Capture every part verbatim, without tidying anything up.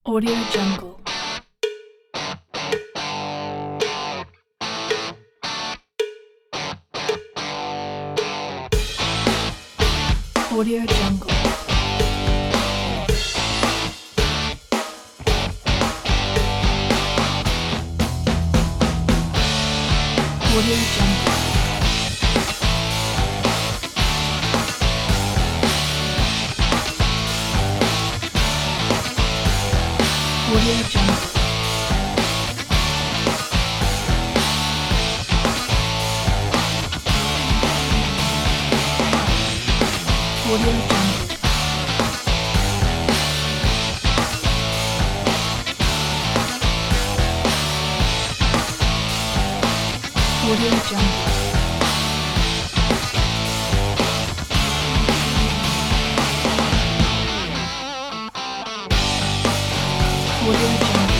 Audio Jungle. Audio Jungle. Audio Jungle. Audio Jungle. Audio Jungle. Audio Jungle. Audio Jungle.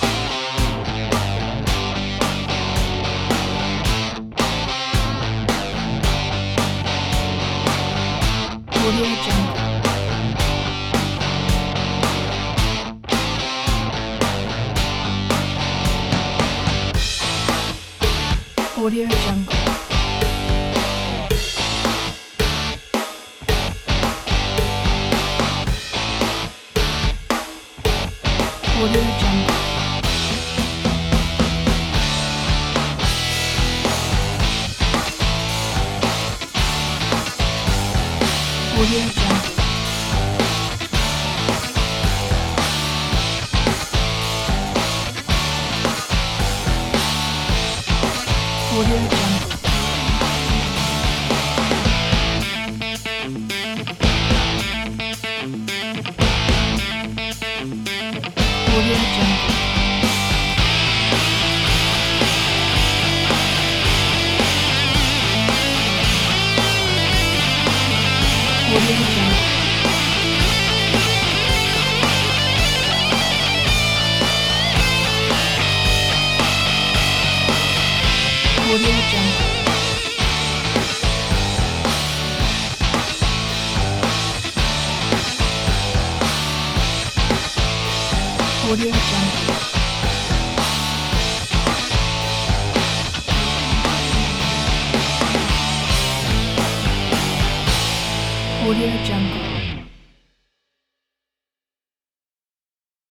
Audio Jungle. Audio Jungle. Audio Jungle. Audio Jungle. Audio Jungle. Audio Jungle. Audio Jungle. Audio Jungle. Audio Jungle. Audio Jungle.